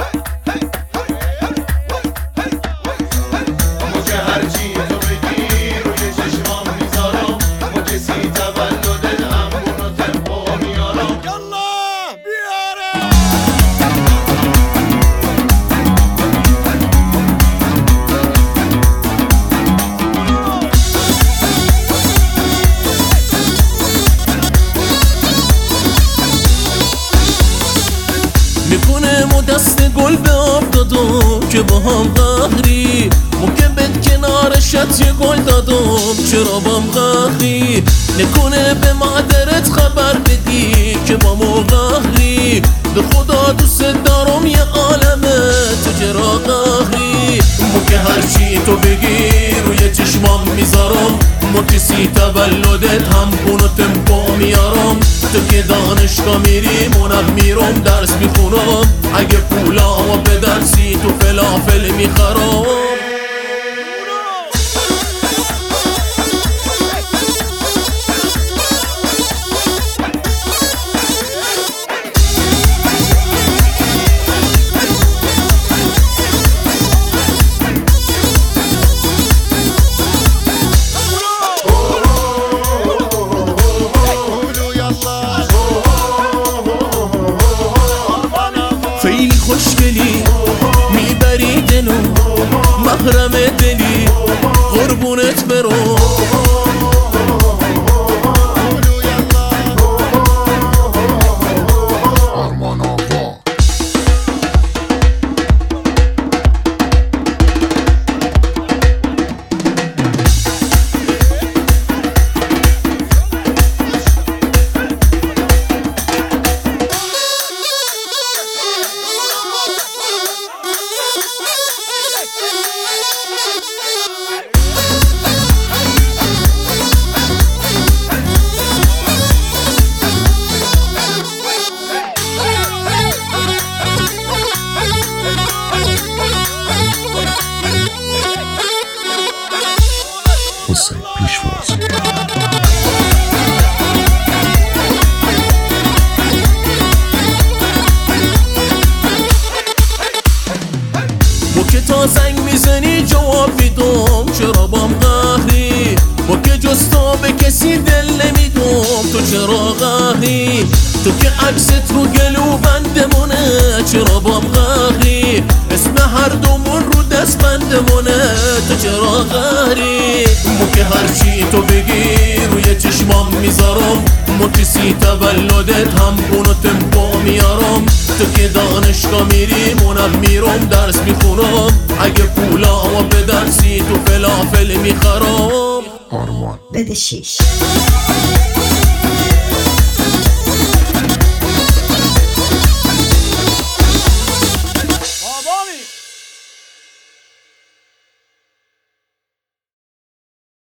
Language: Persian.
میکنم و دست گل به آب دادم که با هم قهری ممکن بد کنارشت یه گل دادم چرا با هم قهری نکنه به مادرت خبر بدی که با ما قهری به خدا دوست دارم یه عالمه تو چرا قهری ممکن هرچی تو بگی روی چشمام میذارم مکسی تولدت هم بونتم با میارم تو که دانشگاه میری منم میرم درس میخونم اگه پولا به درسی تو فلافل میخرم خیلی خوشگلی میبری دلو محرم دلی قربونت برم حسین پیشواز با که تا زنگ میزنی جواب میدم چرا بام قهری با که جز تو به کسی دل نمیدم تو چرا قهری تو که عکست رو گلو بندمونه چرا بام قهری اسم هر دومون رو دست بندمونه تو چرا قهری مو که هرچی تو بگی روی چشمام میذارم مکسی تولدت هم بونتم با میارم تو که دانشگاه میری منم میرم درس میخونم اگه پولا به درسی تو فلافل میخرم آرمان بده 6